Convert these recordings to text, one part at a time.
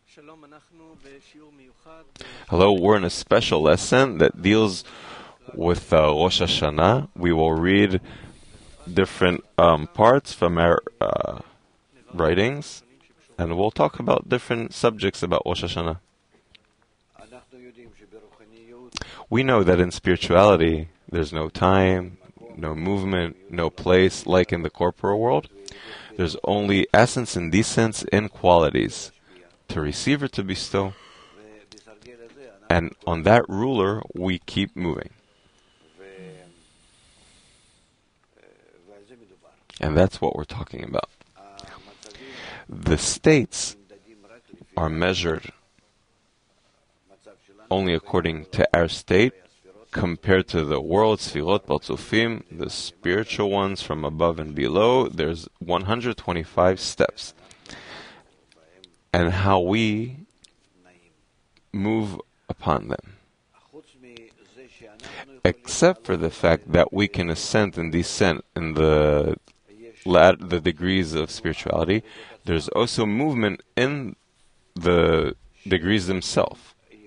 Hello, we're in a special lesson that deals with Rosh Hashanah. We will read different parts from our writings, and we'll talk about different subjects about Rosh Hashanah. We know that in spirituality, there's no time, no movement, no place like in the corporal world. There's only essence and descent in qualities, to receive or to bestow. And on that ruler, we keep moving. And that's what we're talking about. The states are measured only according to our state, compared to the world, Sfirot, Partzufim, the spiritual ones from above and below. There's 125 steps. And how we move upon them. Except for the fact that we can ascend and descend in the degrees of spirituality, there's also movement in the degrees themselves.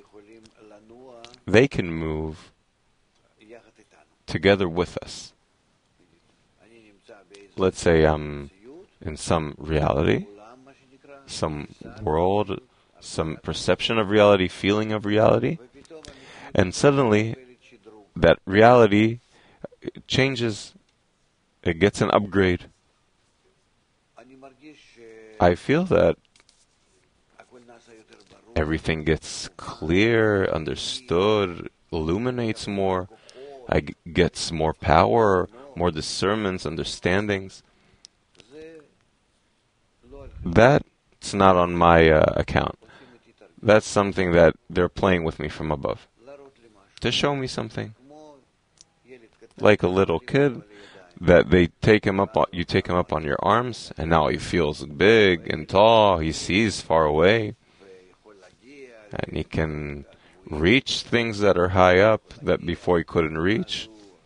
They can move together with us. Let's say I'm in some reality, some world, some perception of reality, feeling of reality, and suddenly that reality changes, it gets an upgrade. I feel that everything gets clear, understood, illuminates more. I gets more power, more discernments, understandings. That's not on my account. That's something that they're playing with me from above. To show me something. Like a little kid, that they take him up, you take him up on your arms, and now he feels big and tall, he sees far away, and he can reach things that are high up that before he couldn't reach.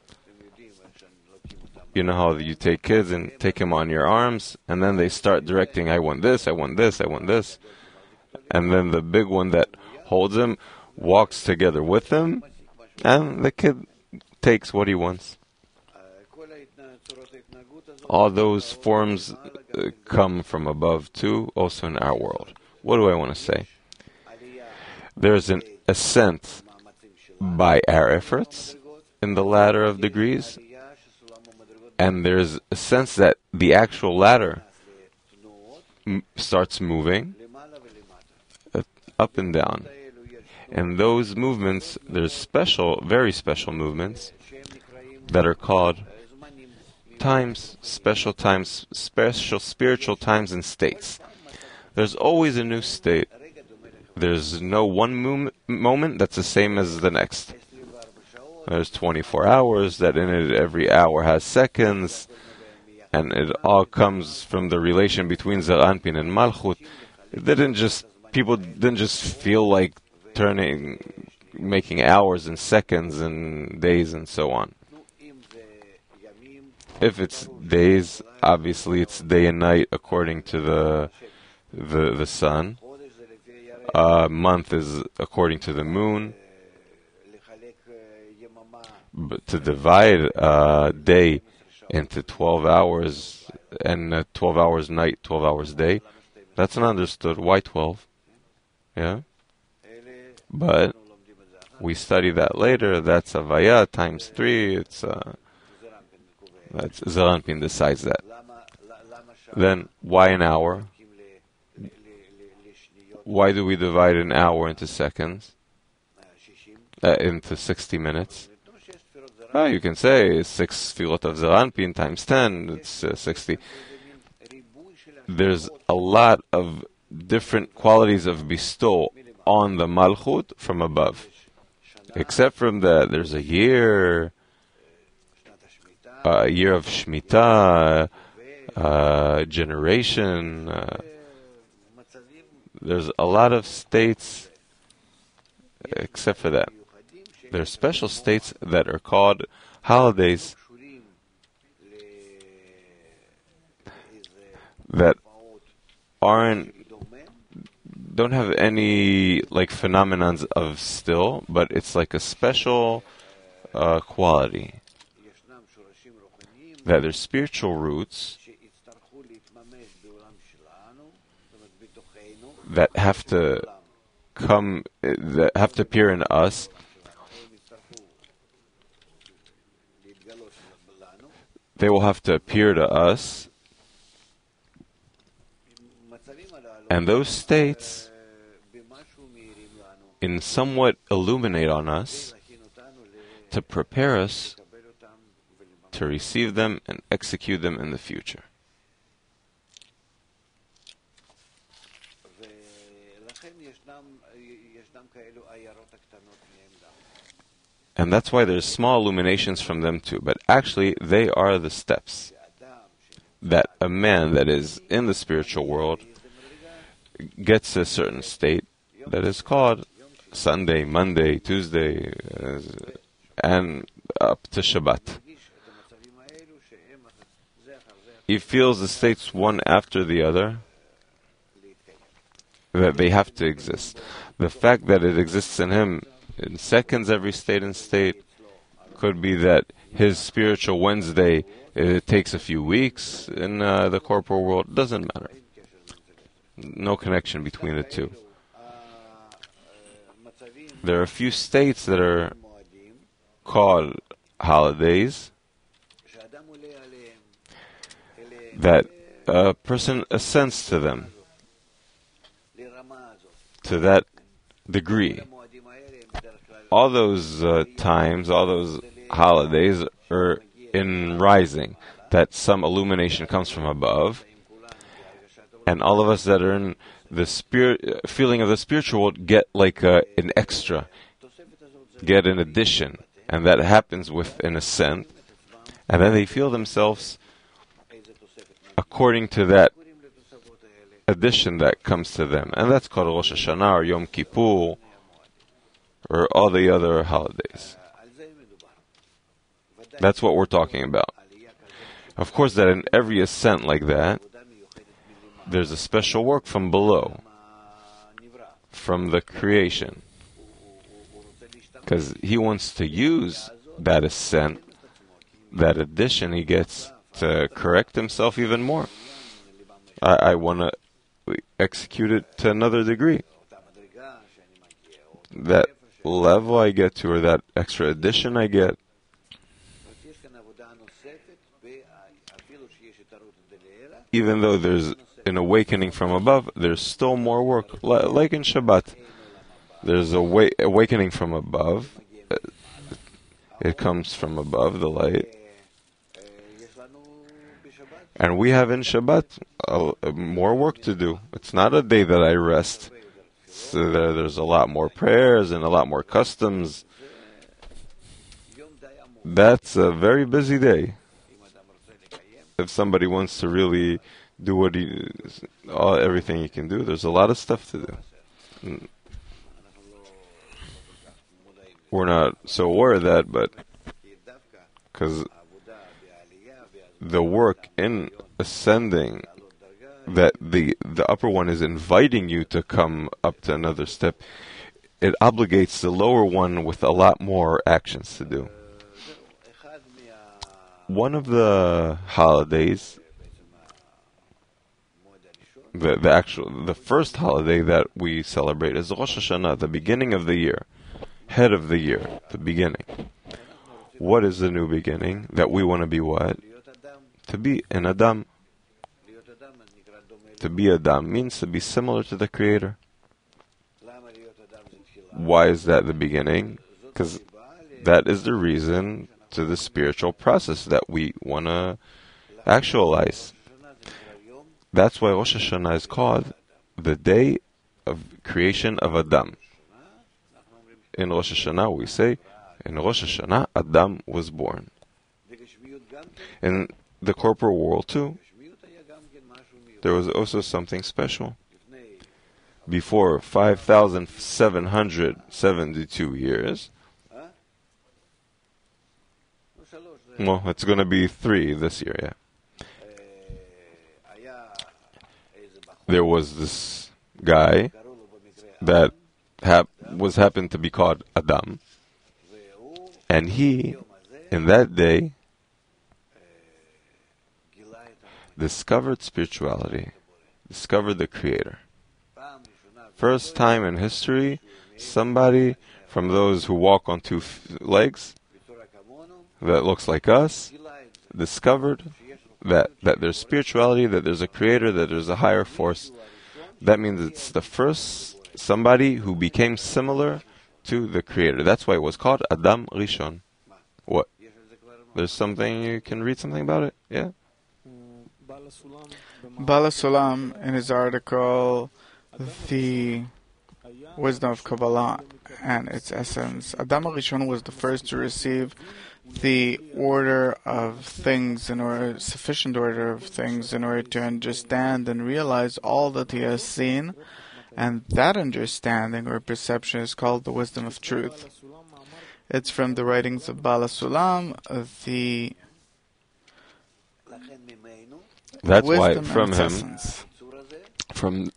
You know how you take kids and take them on your arms, and then they start directing, I want this, I want this, I want this. And then the big one that holds him walks together with him, and the kid takes what he wants. All those forms come from above too, also in our world. What do I want to say? There's an ascent by our efforts in the ladder of degrees, and there's a sense that the actual ladder starts moving up and down. And those movements, there's special, very special movements that are called times, special spiritual times and states. There's always a new state. There's no one moment that's the same as the next. There's 24 hours, that in it every hour has seconds, and it all comes from the relation between Zeir Anpin and Malchut. People didn't just feel like making hours and seconds and days and so on. If it's days, obviously it's day and night according to the sun. Month is according to the moon. But to divide day into 12 hours and 12 hours night, 12 hours day, that's not understood. Why 12? Yeah? But we study that later. That's Havaya times 3. That's Zeir Anpin decides that. Then why an hour? Why do we divide an hour into seconds? Into 60 minutes? You can say 6 Sfirot of Zeir Anpin times 10, it's 60. There's a lot of different qualities of bestow on the Malchut from above. Except from that, there's a year of Shemitah, generation. There's a lot of states except for that. There are special states that are called holidays that aren't don't have any like phenomenons of still, but it's like a special quality ישנם שורשים רוחניים that their spiritual roots שיצטרכו להתממש בעולם שלנו, זאת אומרת בתוכנו, that have to come, that have to appear in us. הם יצטרכו להתגלות לנו, They will have to appear to us, מצבים הללו and those states במשהו מאירים לנו, in somewhat illuminate on us להכין אותנו to prepare us לקבל אותם ולממש. to receive them and execute them in the future. ולכן ישנם כאלו עיירות הקטנות מהם גם. And that's why there's small illuminations from them too, but actually they are the steps שאדם that a man that is in the spiritual world gets to a certain state that is called Sunday, Monday, Tuesday, and up to Shabbat. מרגיש את המצבים האלו שהם זה אחר זה He feels the states one after the other, להתקיים. that they have to exist. The fact that it exists in him in seconds, every state and state, could be that his spiritual Wednesday, it takes a few weeks in the corporal world. Doesn't matter. No connection between the two. המצבים There are a few states that are מועדים called holidays שאדם עולה עליהם אליהם that a person ascends to them, לרמה הזאת. to that degree. המועדים האלה הם בדרך כלל All those times, all those holidays are in rising, that some illumination comes from above, עם כולם, כי הרגשת העולם and all of us that are in the spirit feeling of the spiritual world get like an extra, התוספת הזאת זה get an addition, and that happens with an ascent, and then they feel themselves איזה תוספת according to that קוראים לתוספות האלה. addition that comes to them, and that's called Rosh Hashanah or Yom Kippur or all the other holidays. על זה מדובר. ודאי That's what we're talking about. עלייה כזאת Of course, that in every ascent like that, עבודה מיוחדת מלמעלה. there's a special work from below, הנברא, from the creation, הוא רוצה להשתמש because he wants to use that ascent, that addition he gets to correct himself even more. I want to execute it to another degree. אותה מדרגה שאני מגיע, או That level I get to, or that extra addition I get, יש כאן עבודה נוספת, אפילו שיש התערות דלעילה, even though there's an awakening from above, there's still more work. Like in Shabbat, there's a awakening from above. It comes from above, the light. יש לנו בשבת, And we have in Shabbat more work to do. It's not a day that I rest. So there's a lot more prayers and a lot more customs. יום די עמוק, That's a very busy day. אם אדם רוצה לקיים, If somebody wants to really do everything he can do, there's a lot of stuff to do. אנחנו לא כל כך מודעים, We're not so aware of that, but כי דווקא because העבודה בעלייה, the work in ascending, בעלות דרגה, that the upper one is inviting you to come up to another step, it obligates the lower one with a lot more actions to do. זהו, אחד One of the holidays, מהמועד הראשון, the first holiday that we celebrate is Rosh Hashanah, the beginning of the year, head of the year, the beginning. What is the new beginning? That we want to be what? להיות אדם, To be an Adam. להיות אדם אז נקרא דומה, To be Adam means to be similar to the Creator. למה להיות אדם זה תפילה? Why is that the beginning? זאת Because הסיבה that is the reason to the spiritual process that we want to actualize. לראשונה זה נקרא יום, That's why Rosh Hashanah is called the day of creation of Adam. אנחנו אומרים In Rosh Hashanah we say, in Rosh Hashanah Adam was born. בגשמיות גם כן, In the corporal world too, בגשמיות היה גם כן משהו מיוחד, there was also something special. לפני Before 5,772 years, שלוש, זה well, it's going to be 3 this year, yeah. היה איזה בחור, There was this guy, קראו לו that happened to be called Adam, and he, in that day, discovered spirituality, discovered the Creator. First time in history, somebody from those who walk on two legs, that looks like us, discovered that there's spirituality, that there's a Creator, that there's a higher force. That means it's the first somebody who became similar to the Creator. That's why it was called Adam Rishon. What? There's something, you can read something about it? Yeah? Bala Sulam, in his article, The Wisdom of Kabbalah and its Essence, Adam Rishon was the first to receive the order of things, sufficient order of things, in order to understand and realize all that he has seen, and that understanding or perception is called the wisdom of truth. It's from the writings of Bala Sulam, the That's why wisdom from and its him, essence. from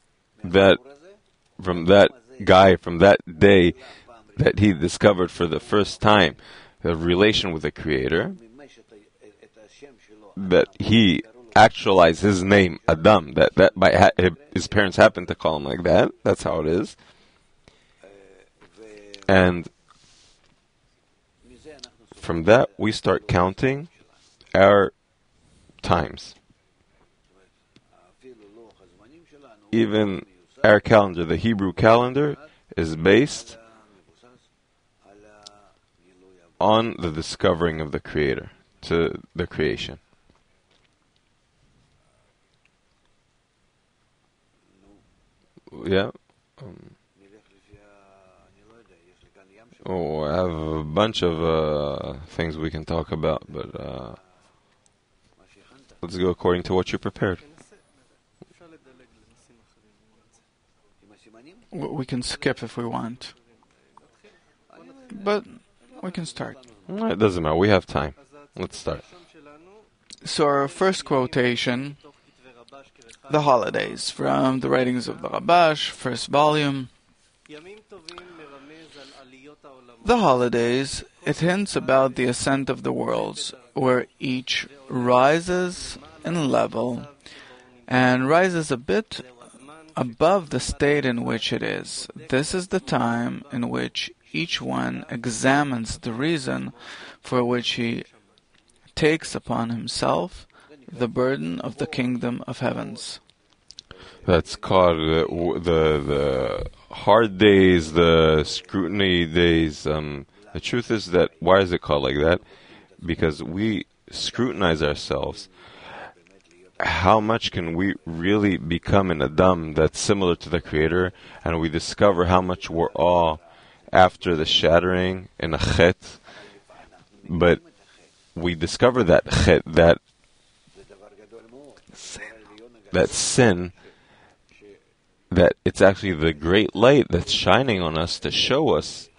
that guy, from that day that he discovered for the first time the relation with the Creator, that he actualized his name, Adam, that by his parents happened to call him like that. That's how it is. And from that, we start counting our times. Even our calendar, the Hebrew calendar, is based on the discovering of the Creator, to the creation. Yeah. I have a bunch of things we can talk about, but let's go according to what you prepared. We can skip if we want, but we can start. It doesn't matter. We have time. Let's start. So our first quotation, the holidays, from the writings of the Rabash, first volume. The holidays, it hints about the ascent of the worlds, where each rises in level and rises a bit above the state in which it is. This is the time in which each one examines the reason for which he takes upon himself the burden of the kingdom of heavens. That's called the hard days, the scrutiny days. The truth is that, why is it called like that? Because we scrutinize ourselves. How much can we really become an Adam that's similar to the Creator? And we discover how much we're all after the shattering in a chet. But we discover that chet, that sin, that it's actually the great light that's shining on us to show us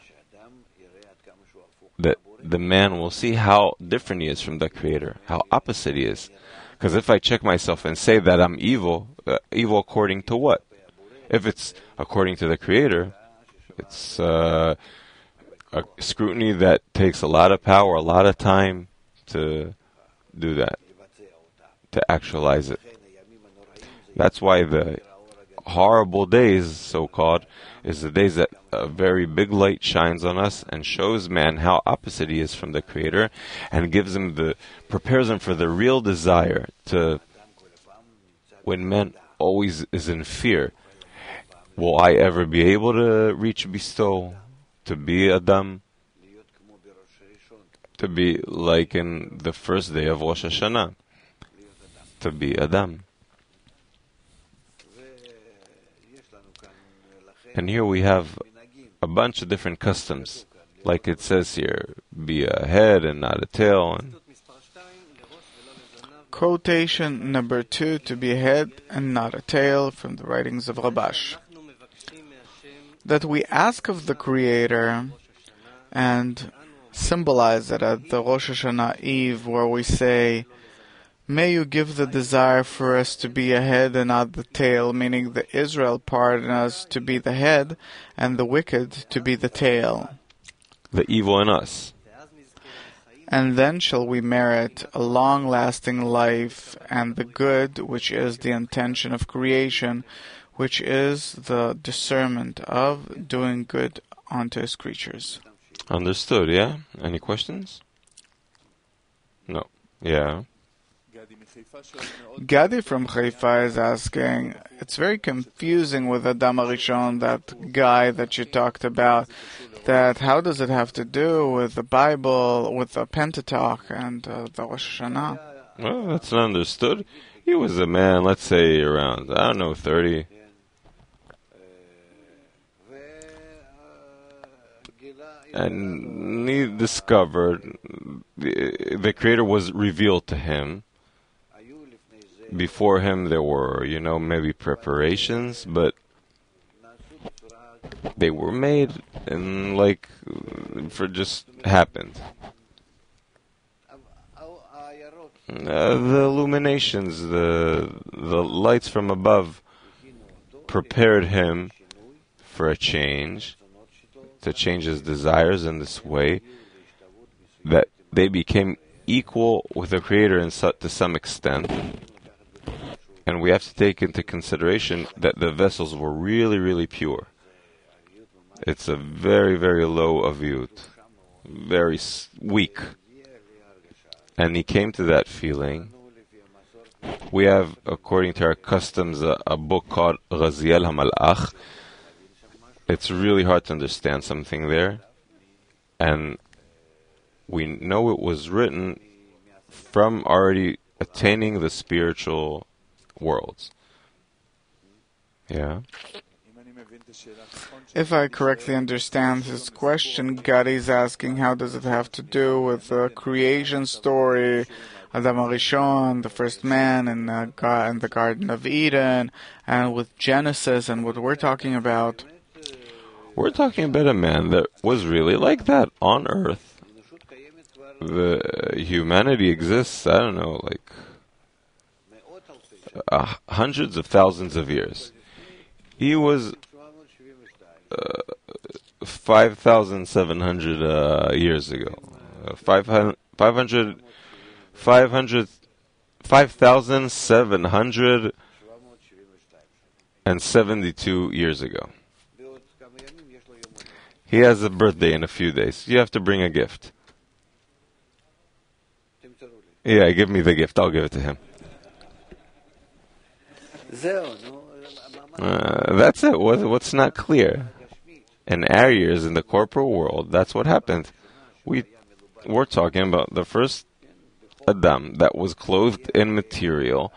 that the man will see how different he is from the Creator, how opposite he is. Because if I check myself and say that I'm evil, evil according to what? If it's according to the Creator, it's a scrutiny that takes a lot of power, a lot of time to do that, to actualize it. That's why the horrible days, so-called, is the days that a very big light shines on us and shows man how opposite he is from the Creator, and prepares him for the real desire to, when man always is in fear, will I ever be able to reach bestow, to be Adam, to be like in the first day of Rosh Hashanah, to be Adam. And here we have a bunch of different customs. Like it says here, be a head and not a tail. Quotation number 2, to be a head and not a tail, from the writings of Rabash. That we ask of the Creator and symbolize it at the Rosh Hashanah Eve, where we say, May you give the desire for us to be a head and not the tail, meaning the Israel part in us to be the head and the wicked to be the tail. The evil in us. And then shall we merit a long-lasting life and the good, which is the intention of creation, which is the discernment of doing good unto his creatures. Understood, yeah? Any questions? No. Yeah. Gadi from Haifa is asking, it's very confusing with Adam Arishon, that guy that you talked about, that how does it have to do with the Bible, with the Pentateuch and the Rosh Hashanah? Well, that's not understood. He was a man, let's say around, 30. And he discovered the Creator was revealed to him. Before him there were, maybe preparations, but they were made and just happened. The illuminations, the lights from above prepared him for a change, to change his desires in this way, that they became equal with the Creator to some extent. And we have to take into consideration that the vessels were really, really pure. It's a very, very low aviyut, very weak. And he came to that feeling. We have, according to our customs, a book called Raziel HaMalach. It's really hard to understand something there. And we know it was written from already attaining the spiritual worlds. Yeah. If I correctly understand his question, Gadi's asking how does it have to do with the creation story, Adam Arishon, the first man in the Garden of Eden, and with Genesis and what we're talking about. We're talking about a man that was really like that on earth. The humanity exists, I don't know, hundreds of thousands of years. He was 5,700 years ago. 5,772 years ago. He has a birthday in a few days. You have to bring a gift. Yeah, give me the gift. I'll give it to him. That's it. What's not clear? In our years, in the corporal world, that's what happened. We're talking about the first Adam that was clothed in material.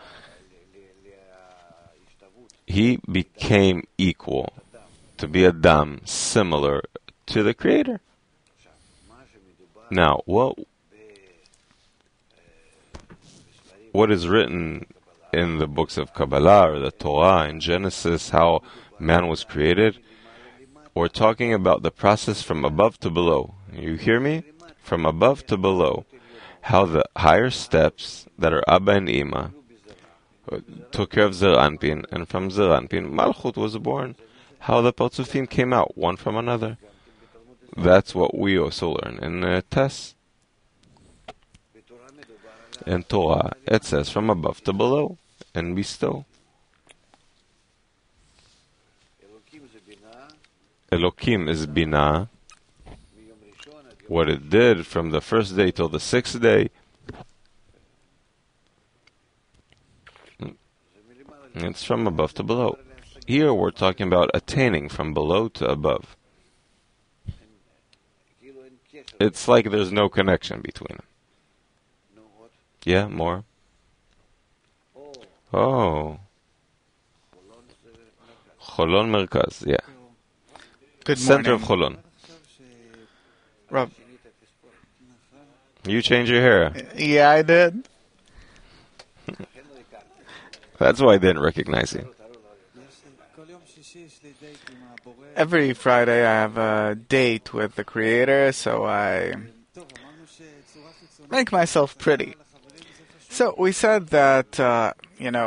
He became equal to be Adam, similar to the Creator. Now, what is written in the books of Kabbalah or the Torah in Genesis, how man was created, we're talking about the process from above to below. You hear me? From above to below. How the higher steps that are Abba and Ima took care of Zer Anpin, and from Zer Anpin, Malchut was born. How the Partzufim came out, one from another. That's what we also learn in Tess. In Torah, it says from above to below, and bestow. Elokim is Binah. What it did from the first day till the sixth day, it's from above to below. Here we're talking about attaining from below to above. It's like there's no connection between them. Yeah, more. Oh. Cholon Merkaz, yeah. Good Center of morning. Cholon. Rob. You change your hair. Yeah, I did. That's why I didn't recognize you. Every Friday I have a date with the Creator, so I make myself pretty. So we said that,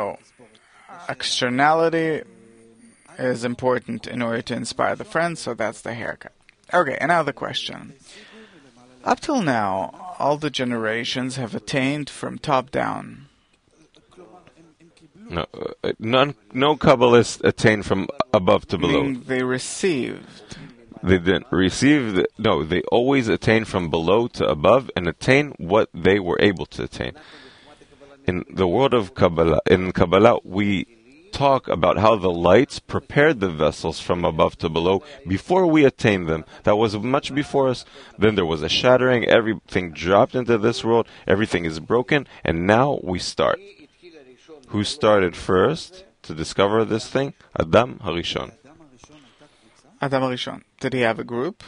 externality is important in order to inspire the friends, so that's the haircut. Okay, and now the question. Up till now, all the generations have attained from top down. No, no Kabbalists attain from above to below. Meaning they received. They didn't receive. No, they always attain from below to above and attain what they were able to attain. In the world of Kabbalah, we talk about how the lights prepared the vessels from above to below before we attained them. That was much before us. Then there was a shattering. Everything dropped into this world. Everything is broken, and now we start. Who started first to discover this thing? Adam Harishon. Adam Harishon. Did he have a group?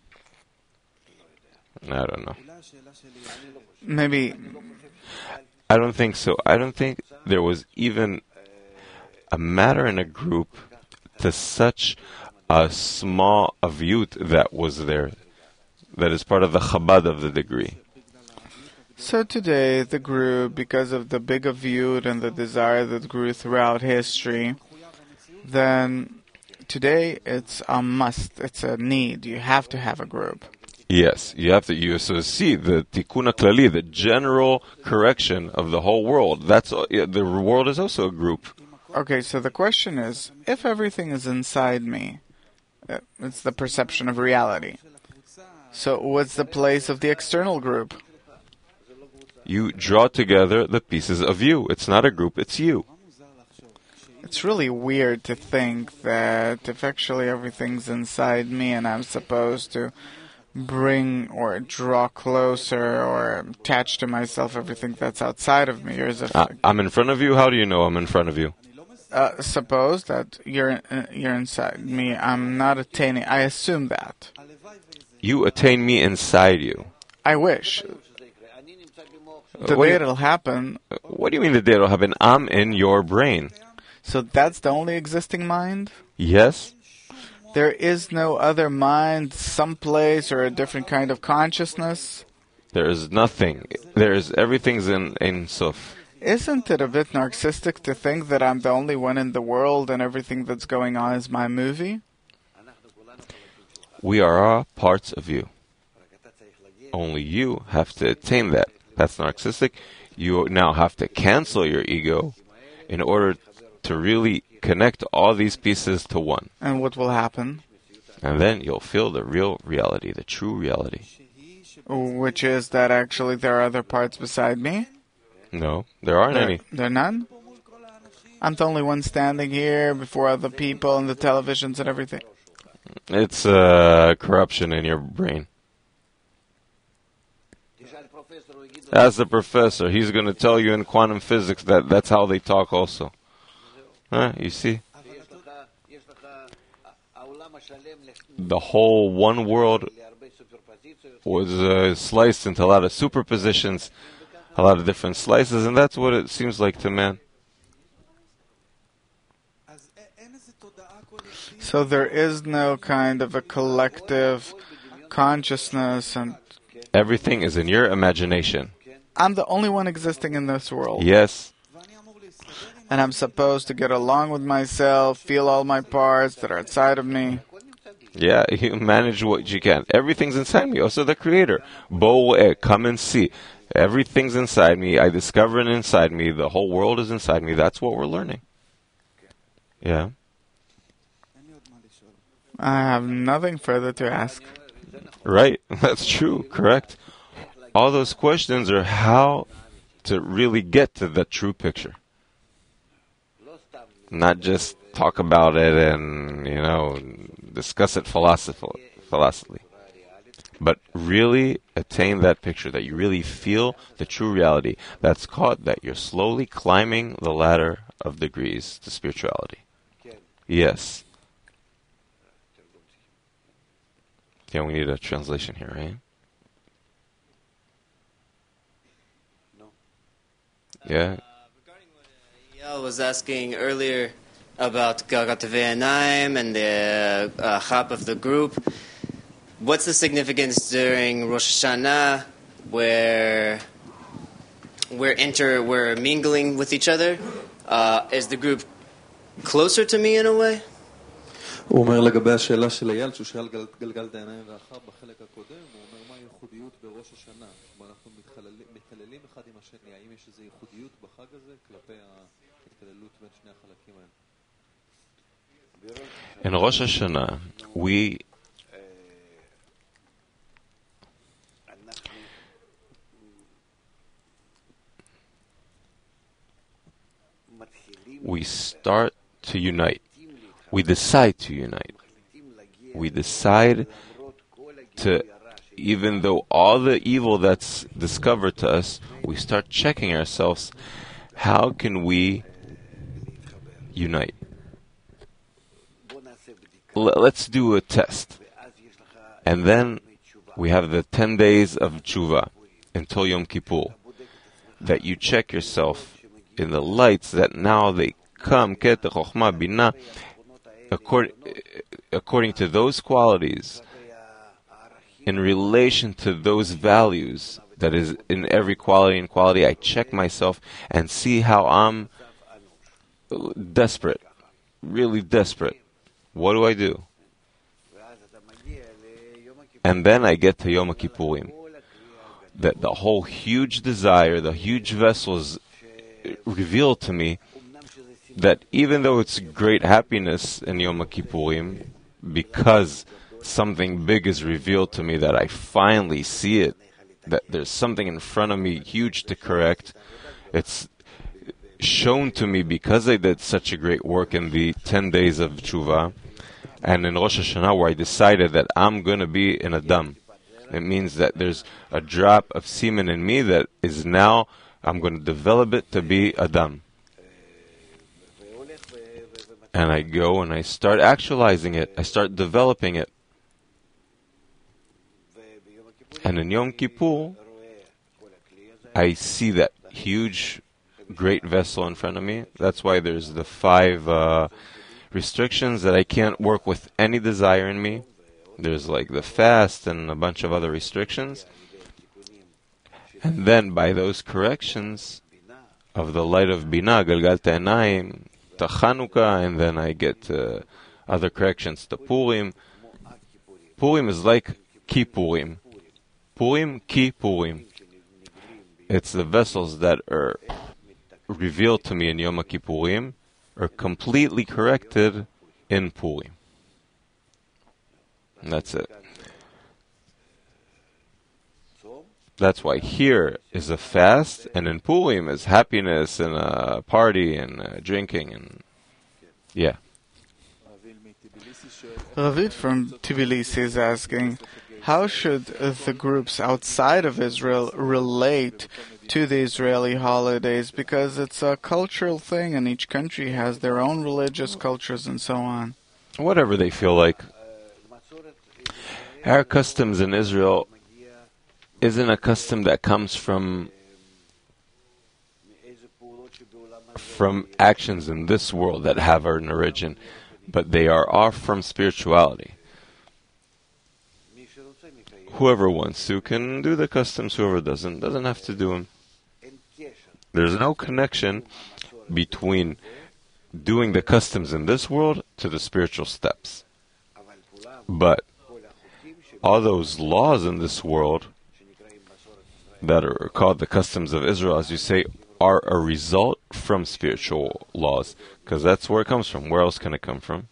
I don't know. Maybe. I don't think so. I don't think there was even a matter in a group to such a small avyut that was there, that is part of the Chabad of the degree. So today, the group, because of the big avyut and the desire that grew throughout history, then today it's a must, it's a need. You have to have a group. Yes, you have to. You so see the tikkun klali, the general correction of the whole world. That's the world is also a group. Okay, so the question is, if everything is inside me, it's the perception of reality. So what's the place of the external group? You draw together the pieces of you. It's not a group, it's you. It's really weird to think that if actually everything's inside me and I'm supposed to bring or draw closer or attach to myself everything that's outside of me. I'm in front of you? How do you know I'm in front of you? Suppose that you're inside me. I'm not attaining. I assume that. You attain me inside you. I wish. The day it'll happen. What do you mean the day it'll happen? I'm in your brain. So that's the only existing mind? Yes. There is no other mind, someplace, or a different kind of consciousness? There is nothing. Everything's in Sof. Isn't it a bit narcissistic to think that I'm the only one in the world and everything that's going on is my movie? We are all parts of you. Only you have to attain that. That's narcissistic. You now have to cancel your ego in order to really connect all these pieces to one. And what will happen? And then you'll feel the real reality, the true reality. Which is that actually there are other parts beside me? No, there aren't any. There are none? I'm the only one standing here before other people and the televisions and everything. It's corruption in your brain. Ask the professor. He's going to tell you in quantum physics that that's how they talk also. You see? The whole one world was sliced into a lot of superpositions, a lot of different slices, and that's what it seems like to man. So there is no kind of a collective consciousness, and everything is in your imagination. I'm the only one existing in this world. Yes. And I'm supposed to get along with myself, feel all my parts that are outside of me. Yeah, you manage what you can. Everything's inside me. Also the Creator. Bo, come and see. Everything's inside me. I discover it inside me. The whole world is inside me. That's what we're learning. Yeah. I have nothing further to ask. Right. That's true. Correct. All those questions are how to really get to the true picture. Not just talk about it and, discuss it philosophically. But really attain that picture, that you really feel the true reality. That's called that you're slowly climbing the ladder of degrees to spirituality. Yes. Yeah, we need a translation here, right? Yeah. Regarding what Yael was asking earlier about Galgat Ve'anaim and the chap of the group, what's the significance during Rosh Hashanah where we're mingling with each other. Is the group closer to me in a way? הוא אומר לגבי השאלה של אייל, שהוא שאל גלגל העיניים והחב בחלק הקודם, הוא אומר מה הייחודיות בראש השנה? כלומר אנחנו מתקללים אחד עם השני, האם יש איזו ייחודיות בחג הזה כלפי ההתקללות בין שני החלקים האלה? In Rosh Hashanah, we start to unite. We decide to unite. We decide to, even though all the evil that's discovered to us, we start checking ourselves. How can we unite? Let's do a test. And then we have the 10 days of tshuva until Yom Kippur, that you check yourself in the lights that now they come, Keter, Chochmah, Binah, according to those qualities, in relation to those values that is in every quality and quality, I check myself and see how I'm desperate, really desperate. What do I do? And then I get to Yom Kippurim, that the whole huge desire, the huge vessels revealed to me that even though it's great happiness in Yom Kippurim, because something big is revealed to me, that I finally see it, that there's something in front of me huge to correct, it's shown to me because I did such a great work in the 10 days of tshuva, and in Rosh Hashanah where I decided that I'm going to be in Adam. It means that there's a drop of semen in me that is now, I'm going to develop it to be Adam. And I go and I start actualizing it. I start developing it. And in Yom Kippur, I see that huge, great vessel in front of me. That's why there's the 5 restrictions that I can't work with any desire in me. There's like the fast and a bunch of other restrictions. And then by those corrections of the light of Binah, Galgal Ta'anayim, to Chanukah, and then I get other corrections to Purim. Purim is like Kippurim. Purim, Kippurim. It's the vessels that are revealed to me in Yom Kippurim are completely corrected in Purim. And that's it. That's why here is a fast, and in Purim is happiness and a party and drinking and yeah. Ravid from Tbilisi is asking, how should the groups outside of Israel relate to the Israeli holidays? Because it's a cultural thing, and each country has their own religious cultures and so on. Whatever they feel like. Our customs in Israel isn't a custom that comes from actions in this world that have an origin, but they are all from spirituality. Whoever wants to can do the customs, whoever doesn't have to do them. There's no connection between doing the customs in this world to the spiritual steps. But all those laws in this world that are called the customs of Israel, as you say, are a result from spiritual laws, because that's where it comes from. Where else can it come from?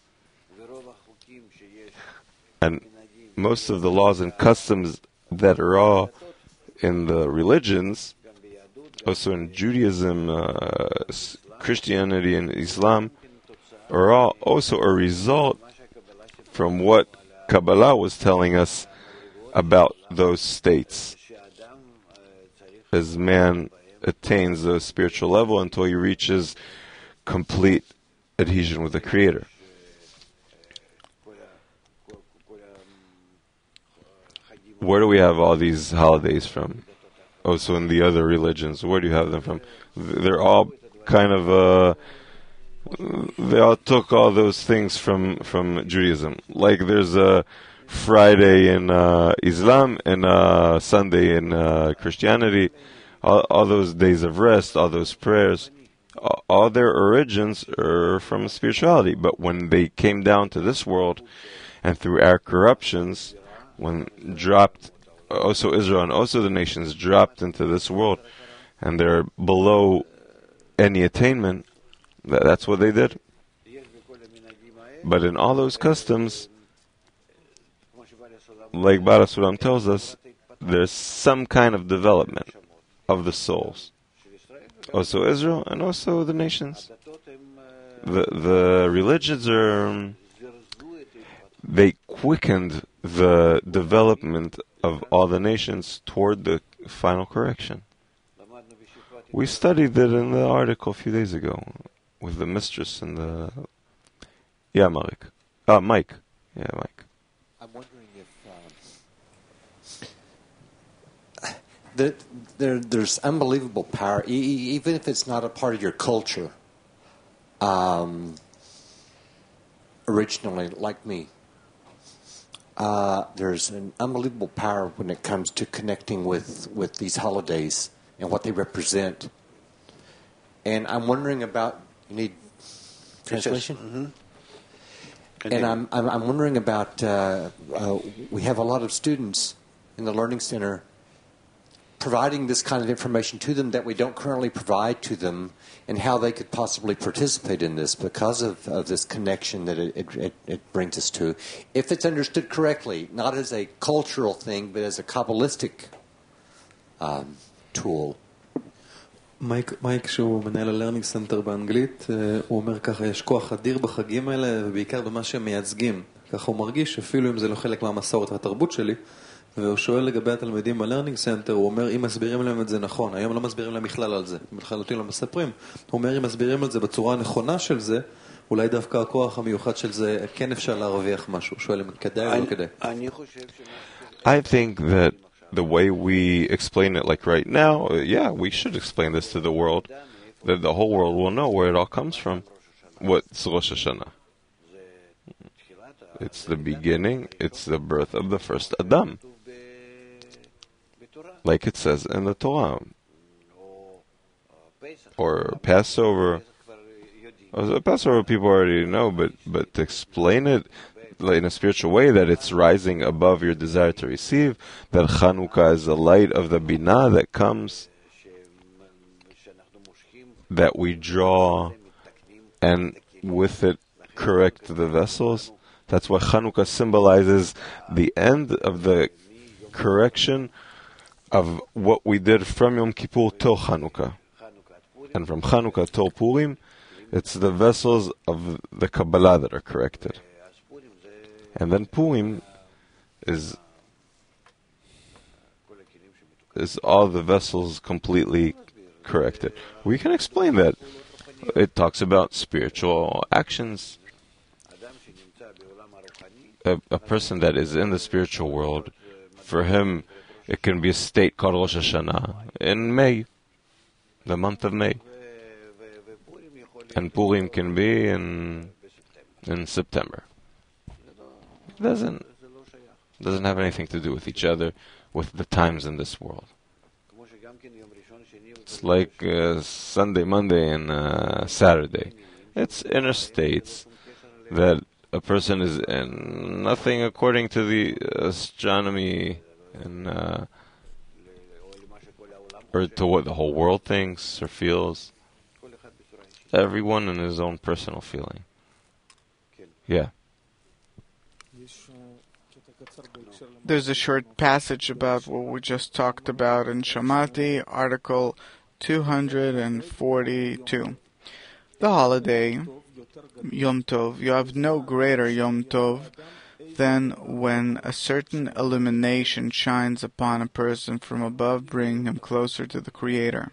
And most of the laws and customs that are all in the religions, also in Judaism, Christianity, and Islam, are all also a result from what Kabbalah was telling us about those states. As man attains the spiritual level until he reaches complete adhesion with the Creator. Where do we have all these holidays from? Also in the other religions, where do you have them from? They're all kind of they all took all those things from Judaism. Like there's a Friday in Islam and Sunday in Christianity, all those days of rest, all those prayers, all their origins are from spirituality. But when they came down to this world, and through our corruptions, when dropped, also Israel and also the nations dropped into this world, and they're below any attainment, that's what they did. But in all those customs, like Bara Sulam tells us, there's some kind of development of the souls. Also Israel and also the nations. The religions they quickened the development of all the nations toward the final correction. We studied it in the article a few days ago with the mistress and the... Yeah, Mike. Mike. Yeah, Mike. I'm wondering if there's unbelievable power, even if it's not a part of your culture, originally, like me. There's an unbelievable power when it comes to connecting with these holidays and what they represent. And I'm wondering about, you need translation? Mm-hmm. And I'm wondering about, we have a lot of students in the Learning Center providing this kind of information to them that we don't currently provide to them, and how they could possibly participate in this because of this connection that it brings us to. If it's understood correctly, not as a cultural thing, but as a Kabbalistic tool. מייק שהוא מנהל הלרנינג סנטר באנגלית, הוא אומר ככה, יש כוח אדיר בחגים האלה ובעיקר במה שהם מייצגים. ככה הוא מרגיש, אפילו אם זה לא חלק מהמסורת והתרבות שלי. והוא שואל לגבי התלמידים בלרנינג סנטר, הוא אומר, אם מסבירים להם את זה נכון, היום לא מסבירים להם בכלל על זה, בכללותים לא מספרים. הוא אומר, אם מסבירים את זה בצורה הנכונה של זה, אולי דווקא הכוח המיוחד של זה, כן אפשר להרוויח משהו. הוא שואל אם כדאי או לא כדאי. I think that the way we explain it, like right now, yeah, we should explain this to the world, that the whole world will know where it all comes from. What's Rosh Hashanah? It's the beginning, it's the birth of the first Adam. Like it says in the Torah. Or Passover. Passover people already know, but to explain it in a spiritual way, that it's rising above your desire to receive, that Chanukah is the light of the Binah that comes, that we draw and with it correct the vessels. That's why Chanukah symbolizes the end of the correction of what we did from Yom Kippur till Chanukah. And from Chanukah till Purim, it's the vessels of the Kabbalah that are corrected. And then Purim is all the vessels completely corrected. We can explain that. It talks about spiritual actions. A person that is in the spiritual world, for him, it can be a state called Rosh Hashanah in May, the month of May. And Purim can be in September. It doesn't have anything to do with each other, with the times in this world. It's like Sunday, Monday, and Saturday. It's inner states that a person is in, nothing according to the astronomy and or to what the whole world thinks or feels. Everyone in his own personal feeling. Yeah. There's a short passage about what we just talked about in Shamati, article 242. The holiday, Yom Tov, you have no greater Yom Tov than when a certain illumination shines upon a person from above, bringing him closer to the Creator.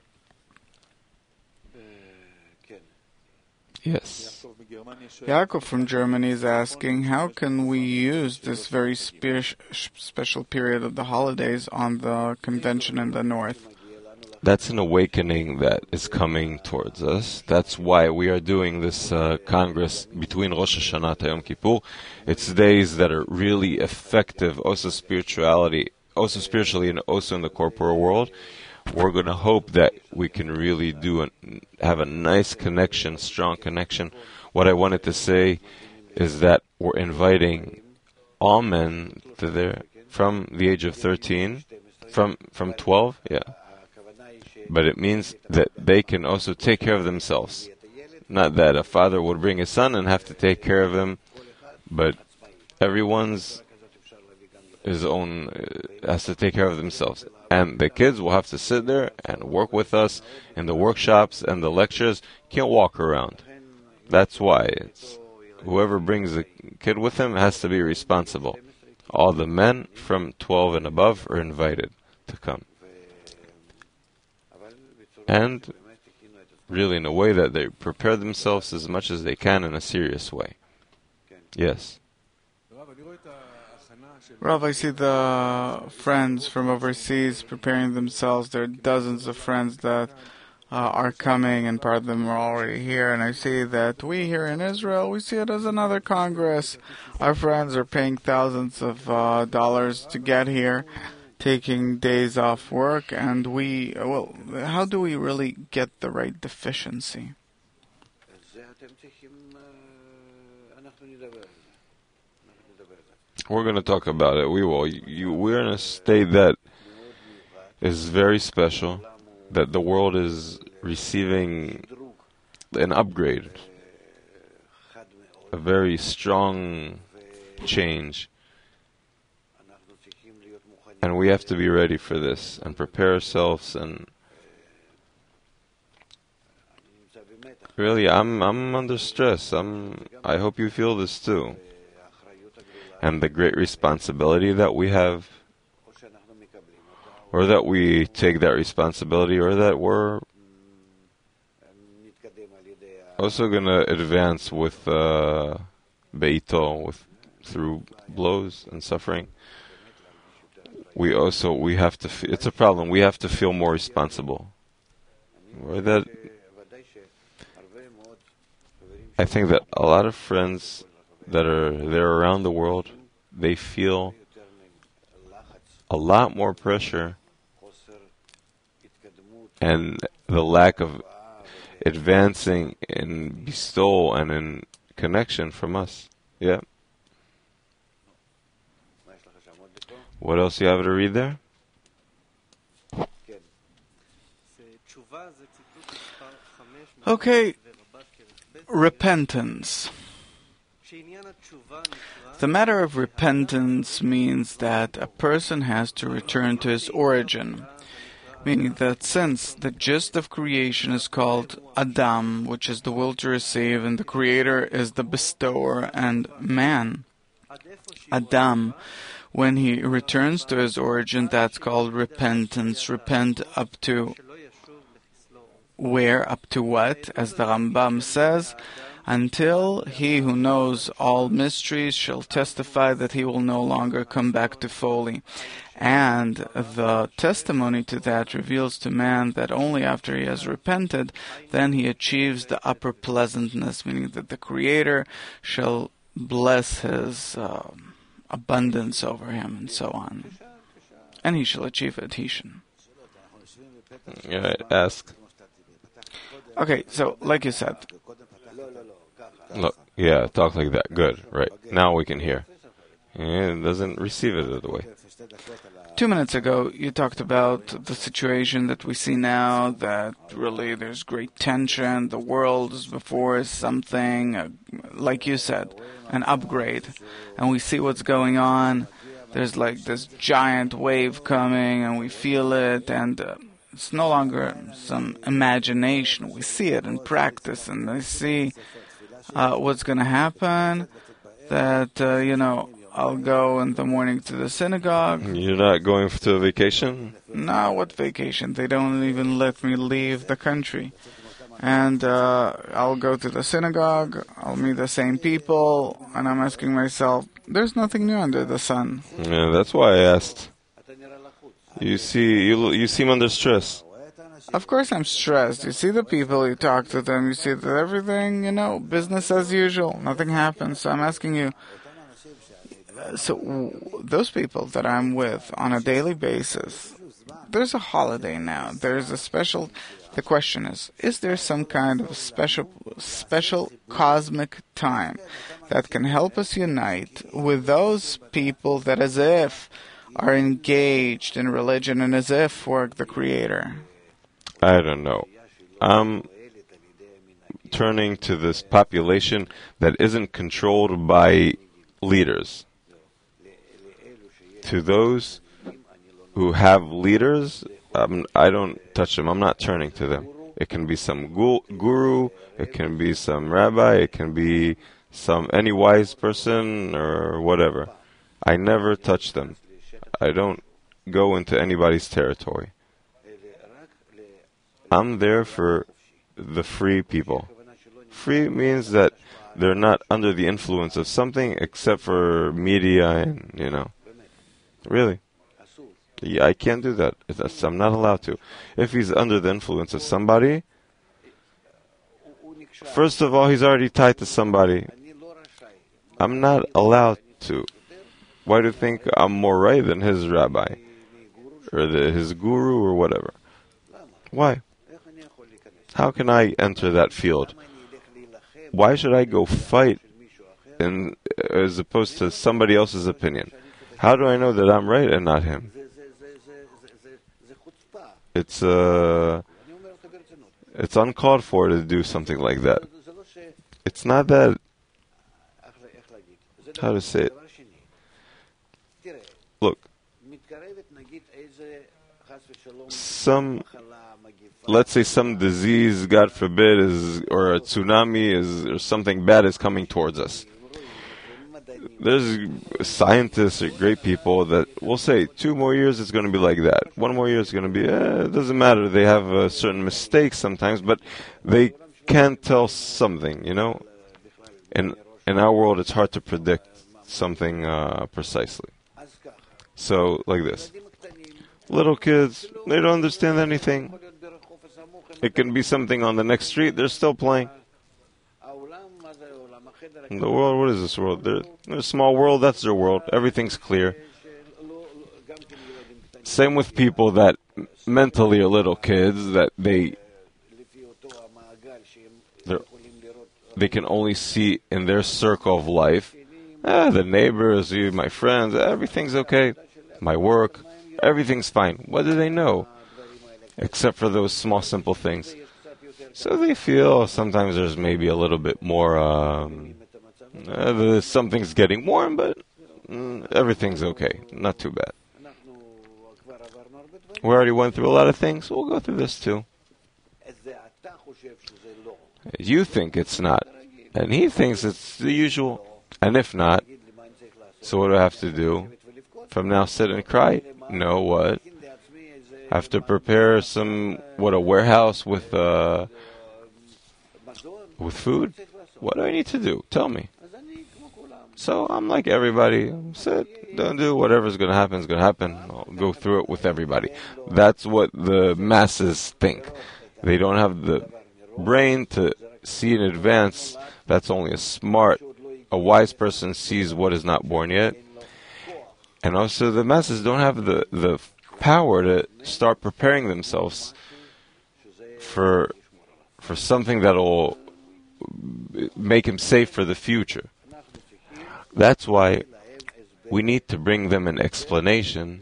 Yes. Yaakov from Germany is asking, how can we use this very special period of the holidays on the convention in the north? That's an awakening that is coming towards us. That's why we are doing this Congress between Rosh Hashanah and Yom Kippur. It's days that are really effective, also spiritually and also in the corporal world, we're going to hope that we can really have a nice connection, strong connection. What I wanted to say is that we're inviting all men to from the age of 13, from 12, yeah. But it means that they can also take care of themselves. Not that a father would bring his son and have to take care of him, but everyone's his own has to take care of themselves. And the kids will have to sit there and work with us in the workshops and the lectures. Can't walk around. That's why whoever brings a kid with him has to be responsible. All the men from 12 and above are invited to come. And really in a way that they prepare themselves as much as they can in a serious way. Yes. Rav, I see the friends from overseas preparing themselves. There are dozens of friends that are coming, and part of them are already here. And I see that we here in Israel, we see it as another Congress. Our friends are paying thousands of dollars to get here, taking days off work, and how do we really get the right deficiency? We're going to talk about it. We will. We're in a state that is very special, that the world is receiving an upgrade, a very strong change. And we have to be ready for this and prepare ourselves. And really, I'm under stress. I hope you feel this too. And the great responsibility that we have, or that we take that responsibility, or that we're also going to advance with beito, through blows and suffering. We have to. It's a problem. We have to feel more responsible. Or that I think that a lot of friends that are there around the world, they feel a lot more pressure and the lack of advancing in bestowal and in connection from us. Yeah. What else do you have to read there? Okay, repentance. The matter of repentance means that a person has to return to his origin, meaning that since the gist of creation is called Adam, which is the will to receive, and the Creator is the bestower, and man, Adam, when he returns to his origin, that's called repentance. Repent up to where? Up to what? As the Rambam says, until he who knows all mysteries shall testify that he will no longer come back to folly. And the testimony to that reveals to man that only after he has repented, then he achieves the upper pleasantness, meaning that the Creator shall bless his abundance over him, and so on. And he shall achieve adhesion. Yeah, ask. Okay, so like you said. Look, yeah, talk like that. Good, right. Now we can hear. Yeah, it doesn't receive it the other way. 2 minutes ago, you talked about the situation that we see now, that really there's great tension. The world is before something, like you said, an upgrade. And we see what's going on. There's like this giant wave coming, and we feel it, and it's no longer some imagination. We see it in practice, and I see what's going to happen, that, I'll go in the morning to the synagogue. You're not going to a vacation? No, what vacation? They don't even let me leave the country. And I'll go to the synagogue, I'll meet the same people, and I'm asking myself, there's nothing new under the sun. Yeah, that's why I asked. You seem under stress. Of course I'm stressed. You see the people, you talk to them, you see that everything, business as usual, nothing happens. So I'm asking you, so those people that I'm with on a daily basis, there's a holiday now. There's a special. The question is there some kind of special cosmic time that can help us unite with those people that as if are engaged in religion and as if we're the Creator? I don't know. I'm turning to this population that isn't controlled by leaders. To those who have leaders, I don't touch them. I'm not turning to them. It can be some guru, it can be some rabbi, it can be any wise person or whatever. I never touch them. I don't go into anybody's territory. I'm there for the free people. Free means that they're not under the influence of something except for media and, Really. Yeah, I can't do that. I'm not allowed to. If he's under the influence of somebody, first of all, he's already tied to somebody. I'm not allowed to. Why do you think I'm more right than his rabbi? Or his guru or whatever? Why? How can I enter that field? Why should I go fight as opposed to somebody else's opinion? How do I know that I'm right and not him? It's uncalled for to do something like that. It's not that. How to say it? Look, let's say some disease, God forbid, or a tsunami or something bad is coming towards us. There's scientists or great people that will say 2 more years it's going to be like that. 1 more year it's going to be, it doesn't matter. They have certain mistakes sometimes, but they can tell something, In our world, it's hard to predict something precisely. So, like this. Little kids, they don't understand anything. It can be something on the next street, they're still playing. In the world, what is this world? They're a small world, that's their world. Everything's clear. Same with people that mentally are little kids, that they can only see in their circle of life. The neighbors, my friends, everything's okay. My work, everything's fine. What do they know? Except for those small, simple things. So they feel sometimes there's maybe a little bit more, something's getting warm, but everything's okay. Not too bad. We already went through a lot of things, so we'll go through this too. You think it's not, and he thinks it's the usual. And if not, so what do I have to do? From now sit and cry? No, what? Have to prepare a warehouse with food? What do I need to do? Tell me. So I'm like everybody. Sit, don't do whatever's going to happen is going to happen. I'll go through it with everybody. That's what the masses think. They don't have the brain to see in advance. That's only a wise person sees what is not born yet. And also the masses don't have the power to start preparing themselves for something that will make him safe for the future. That's why we need to bring them an explanation,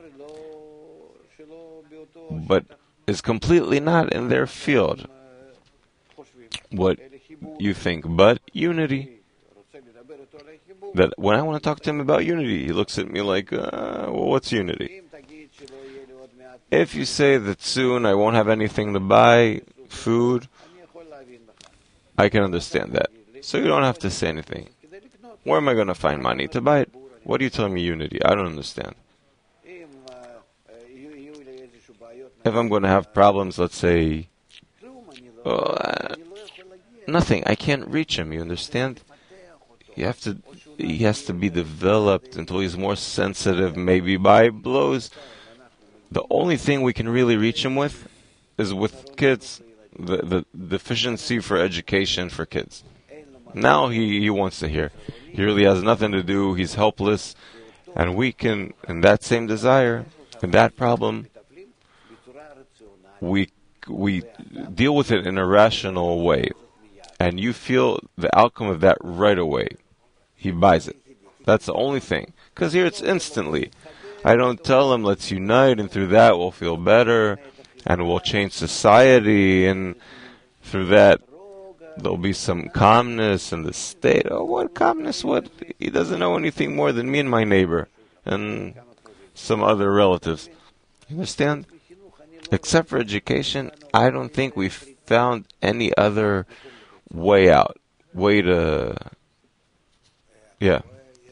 but is completely not in their field. What you think, but unity. That when I want to talk to him about unity, he looks at me like, well, what's unity? If you say that soon I won't have anything to buy, food, I can understand that. So you don't have to say anything. Where am I going to find money to buy it? What are you telling me unity? I don't understand. If I'm going to have problems, let's say, nothing. I can't reach him, you understand? He has to be developed until he's more sensitive, maybe by blows. The only thing we can really reach him with is with kids. The deficiency for education for kids. Now he wants to hear. He really has nothing to do. He's helpless. And we can, in that same desire, in that problem, we deal with it in a rational way, and you feel the outcome of that right away. He buys it. That's the only thing. Because here it's instantly. I don't tell him, let's unite, and through that we'll feel better, and we'll change society, and through that there'll be some calmness in the state. Oh, what calmness? What? He doesn't know anything more than me and my neighbor, and some other relatives. You understand? Except for education, I don't think we've found any other way out. Way to... Yeah.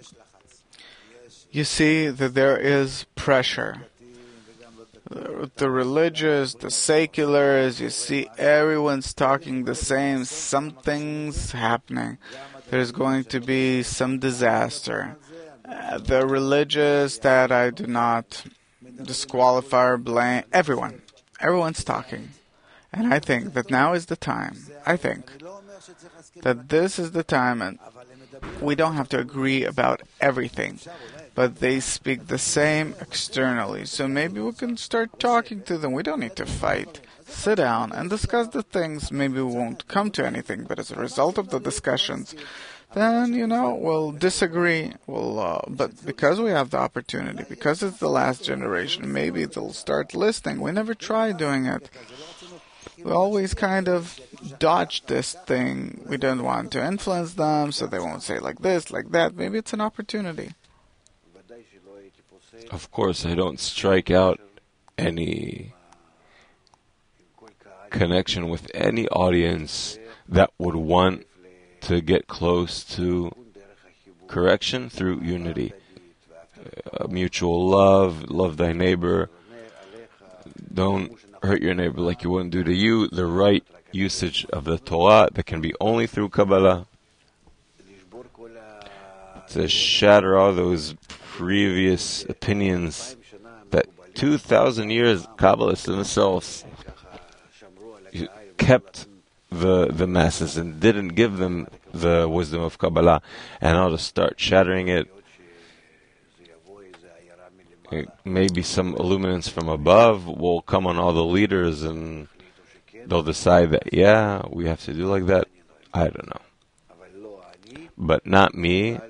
You see that there is pressure. The religious, the seculars, you see everyone's talking the same. Something's happening. There's going to be some disaster. The religious that I do not disqualify or blame, everyone's talking. And I think that now is the time. I think that this is the time, and we don't have to agree about everything, but they speak the same externally. So maybe we can start talking to them. We don't need to fight. Sit down and discuss the things. Maybe we won't come to anything, but as a result of the discussions, then, we'll disagree. But because we have the opportunity, because it's the last generation, maybe they'll start listening. We never tried doing it. We always kind of dodged this thing. We don't want to influence them, so they won't say like this, like that. Maybe it's an opportunity. Of course, I don't strike out any connection with any audience that would want to get close to correction through unity. Mutual love thy neighbor. Don't hurt your neighbor like you wouldn't do to you. The right usage of the Torah that can be only through Kabbalah. To shatter all those previous opinions that 2,000 years Kabbalists themselves kept the masses and didn't give them the wisdom of Kabbalah, and I'll just start shattering it. Maybe some illuminance from above will come on all the leaders and they'll decide that, yeah, we have to do like that. I don't know. But not me.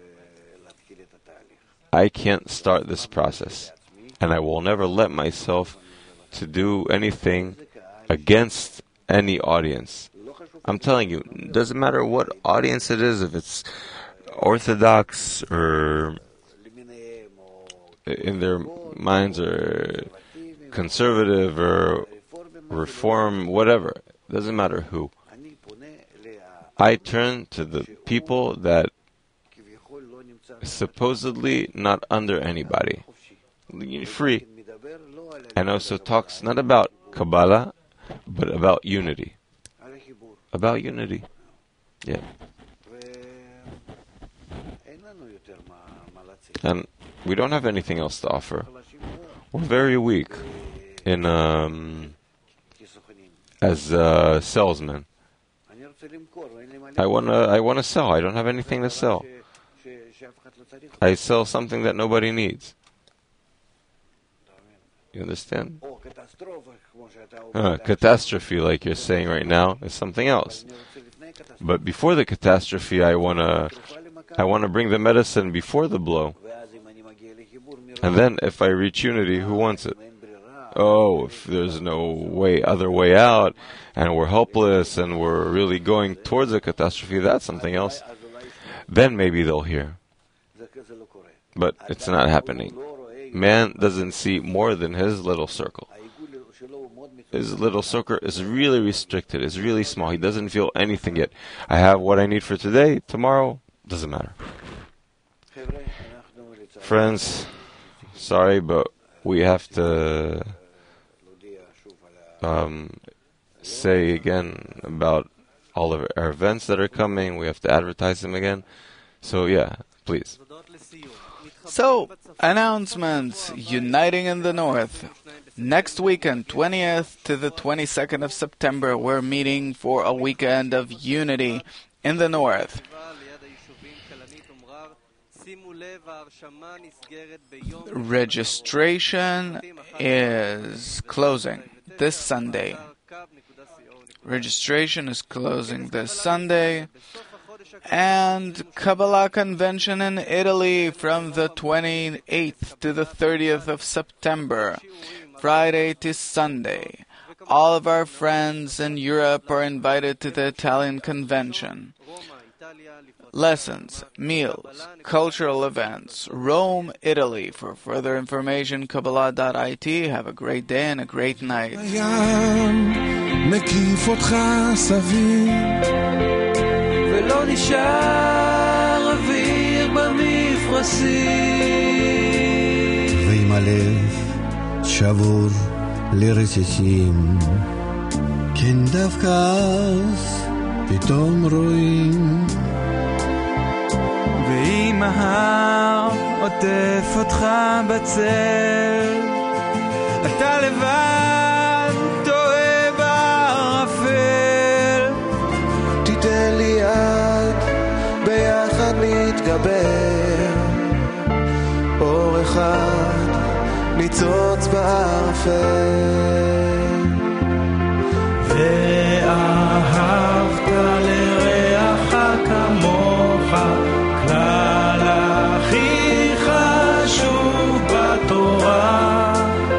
I can't start this process. And I will never let myself to do anything against any audience. I'm telling you, it doesn't matter what audience it is, if it's Orthodox or in their minds or conservative or reform, whatever. It doesn't matter who. I turn to the people that supposedly not under anybody. Free. And also talks not about Kabbalah, but about unity. About unity. Yeah. And we don't have anything else to offer. We're very weak in as salesmen. I wanna sell. I don't have anything to sell. I sell something that nobody needs. You understand? Catastrophe, like you're saying right now, is something else. But before the catastrophe, I wanna bring the medicine before the blow. And then, if I reach unity, who wants it? Oh, if there's no other way out, and we're helpless, and we're really going towards a catastrophe, that's something else. Then maybe they'll hear. But it's not happening. Man doesn't see more than his little circle. His little circle is really restricted, is really small. He doesn't feel anything yet. I have what I need for today, tomorrow, doesn't matter. Friends, sorry, but we have to say again about all of our events that are coming. We have to advertise them again. So yeah, please. So, announcements. Uniting in the North. Next weekend, 20th to the 22nd of September, we're meeting for a weekend of unity in the North. Registration is closing this Sunday. Registration is closing this Sunday. And Kabbalah Convention in Italy from the 28th to the 30th of September, Friday to Sunday. All of our friends in Europe are invited to the Italian Convention. Lessons, meals, cultural events, Rome, Italy. For further information, Kabbalah.it. Have a great day and a great night. מקיף אותך סביב ולא נשאר אוויר במפרשים ועם הלב שבור לרסיסים כן דווקא אז פתאום רואים ועם ההר עוטף אותך בצל אתה לבד טועה בערפל תיתן לי יד ביחד נתגבר אור אחד ניצוץ בערפל ואהבת לרעך כמוך כלל הכי חשוב בתורה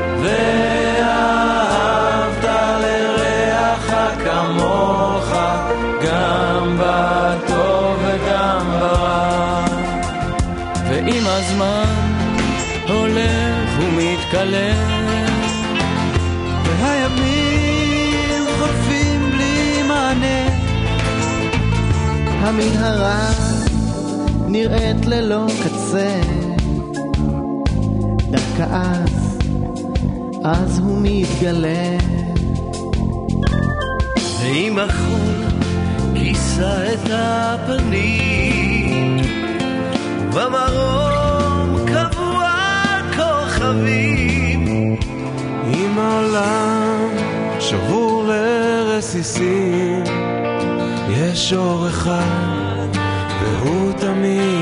ואהבת לרעך כמוך גם בטוב וגם ברע ועם הזמן הולך ומתקלם והימים חולפים בלי מענה המנהרה נראית ללא קצה דווקא אז הוא מתגלה ועם החול כיסה את הפנים במרום קבוע כוכבים עם העולם שבור לרסיסים יש אור אחד והוא תמיד